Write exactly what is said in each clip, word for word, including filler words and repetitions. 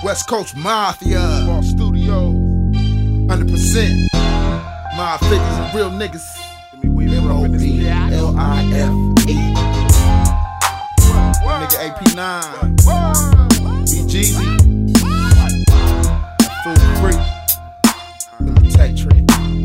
West Coast Mafia. Ball Studio. one hundred percent. My figures and real niggas. M O B L I F E. Nigga A P nine. B Jeezy. Food free. Let me take trick.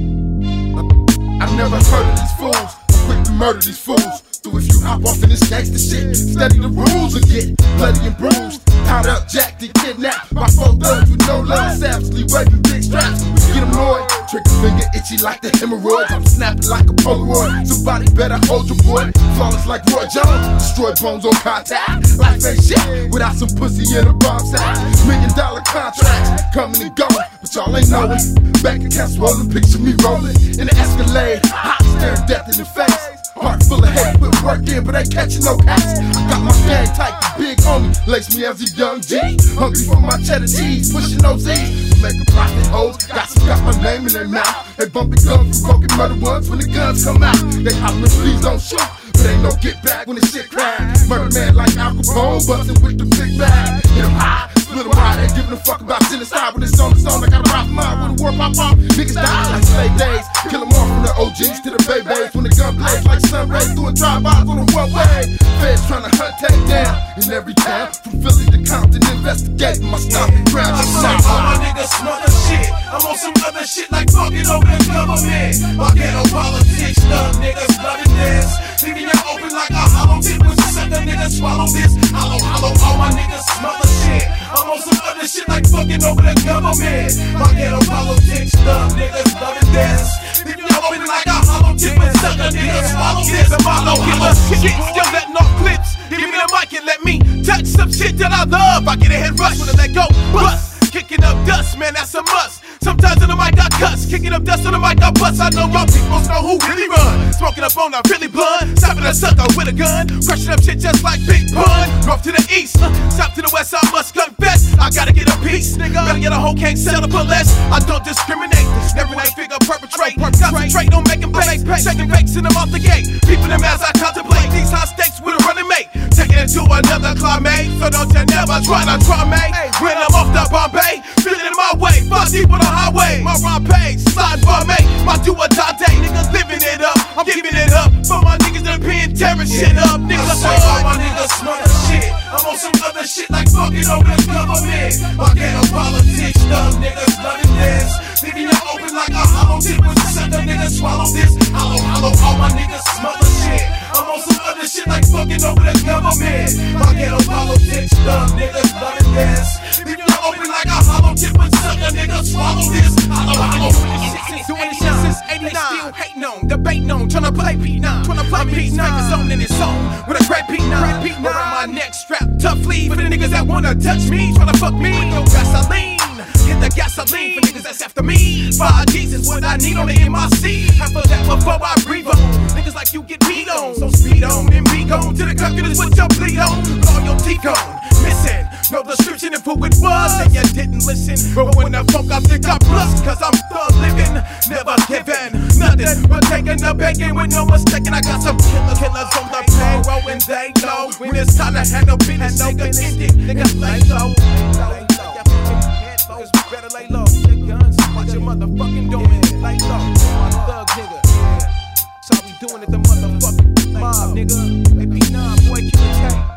I've never heard of these fools. I'm quick to murder these fools. So if you hop off in this gangsta shit, study the rules and get bloody and bruised. Tied up, jacked and kidnapped by four thugs with no love, savagely waving big straps. We get annoyed, trigger finger itchy like the hemorrhoids. I'm snapping like a Polaroid, somebody better hold your boy. Flawless like Roy Jones, destroy bones on contact. Life ain't shit without some pussy in a bomb sack. Million dollar contracts coming and going, but y'all ain't knowing. Bank account swollen, picture me rolling in the Escalade, hot staring death in the face. Heart full of hate, put work in, but ain't catching no ass. I got my gang tight, the big homie lace me as a young G. Hungry for my cheddar cheese, pushing those Z's to make a profit. Hoes got some got my name in their mouth. They bumping guns from broken murder ones when the guns come out. They hollering, please don't shoot, but ain't no get back when the shit crack. Murder man like Al Capone, bustin' with the big bag. Hit 'em high, split 'em wide, ain't giving a fuck about genocide. When it's on the song, I got a rock mind. When the war pop off, niggas die like slave days. Kill 'em off from the O Gs to the babies. When the gun blaze like sun rays, doing drive-bys on the one way. Feds tryna hunt, take down in every town. From Philly to Compton, investigating my stomping ground. I'm like all my niggas smother shit. I'm on some other shit like fucking over the government. My ghetto politics, stuff niggas loving this. Leaving you open like a hollow tip when you suck a nigga swallow this. Hollow, hollow, all my niggas smother shit. I'm on some other shit like fucking over the government. My ghetto politics, stuff niggas loving this. Leaving you open like a hollow tip when you suck a nigga swallow this. Hollow, hollow, shit, still letting off clips. Give me the mic and let me touch some shit that I love. I get a head rush when I let go. Bust, kicking up dust, man, that's a must. Sometimes on the mic I cuss, kicking up dust on the mic I bust. I know my people know who really run. Smoking up on a really blunt, stopping a sucker with a gun, crushing up shit just like Big Pun. North to the east, uh, south to the west, I must confess. I gotta get a piece, nigga. Better get a hoe, can't settle for less. I don't discriminate, never ain't figure perpetrate. Concentrate on making pay, shaking fakes in them off the gate. Peeping them as I contemplate these high stakes with a running mate. Taking it to another climate, so don't you never try to try me. When I'm off the Bombay, feeling it my way, five deep on the highway. My rhyme page, slide for me. My do or die day, niggas living it up. I'm giving it up for my niggas that been tearing shit up. Niggas say all my niggas smother shit. I'm on some other shit like fucking over the government. My ghetto politics, stuff niggas loving this. Leaving you open like a hollow tip when you suck a nigga swallow this. Hollow, hollow, all my niggas smother shit. I'm on some other shit like fucking over the government. My ghetto politics, stuff niggas loving this. Leaving you open like a hollow tip when you suck a nigga swallow this. Hollow, hollow. Doing this shit since eighty-nine. Still hating on, debating on, tryna play P nine. Tryna play P nine. His own in his zone with a great P nine. Around my neck strap, toughly for the niggas that wanna touch me. Tryna fuck me with no gasoline. Hit the gasoline for niggas that's after me. Five G's is what I need on the M I C. Half of that before I breathe on. Niggas like you get beat on, so speed on and be gone. To the calculus with your bleed on. All your teeth gone, missing. No description of who it was, and you didn't listen. But when the funk I think I blush, cause I'm thug living, never giving nothing but taking the begging with no mistaking. I got some killer killers on the payroll, and they know when it's time to handle business. Niggas ended, niggas lay low. Niggas better lay low. Get guns, watch your motherfucking doing. Lay low, my thug nigga. That's how we doing it, the motherfucking mob, nigga. A P nine, boy, kill a K.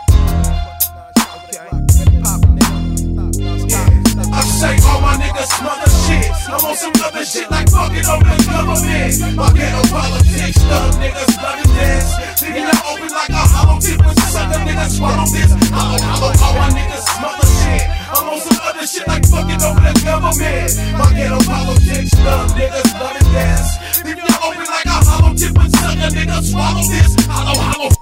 I say all my niggas smother shit. I'm on some other shit like fucking over the government. My ghetto politics, stuff niggas loving this. Leaving you open like a hollow tip when you suck a nigga swallow this. Hollow, hollow, all my niggas smother shit. I'm on some other shit like fucking over the government. My ghetto politics, stuff niggas loving this. Leaving you open like a hollow tip when you suck a nigga swallow this. Hollow, hollow.